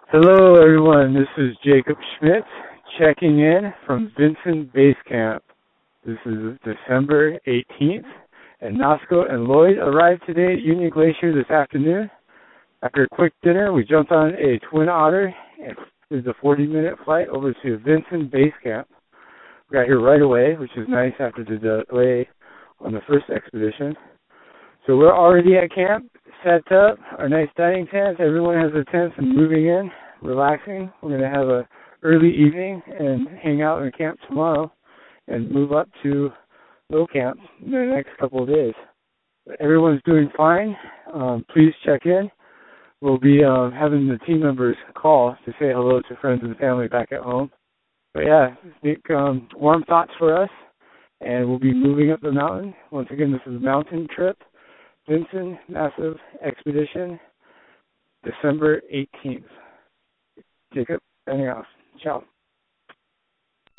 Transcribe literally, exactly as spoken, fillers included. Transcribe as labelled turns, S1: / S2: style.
S1: Hello, everyone. This is Jacob Schmidt checking in from Vinson Base Camp. This is December eighteenth, and Nasco and Lloyd arrived today at Union Glacier this afternoon. After a quick dinner, we jumped on a Twin Otter and did the forty-minute flight over to Vinson Base Camp. We got here right away, which is nice after the delay on the first expedition. So we're already at camp, set up, our nice dining tents. Everyone has their tents and moving in, relaxing. We're going to have a early evening and hang out in camp tomorrow and move up to low camp in the next couple of days. But everyone's doing fine. Um, please check in. We'll be um, having the team members call to say hello to friends and family back at home. But yeah, I think um, warm thoughts for us, and we'll be moving up the mountain. Once again, this is a mountain trip. Vinson Massive Expedition, December eighteenth. Jacob, signing off. Ciao.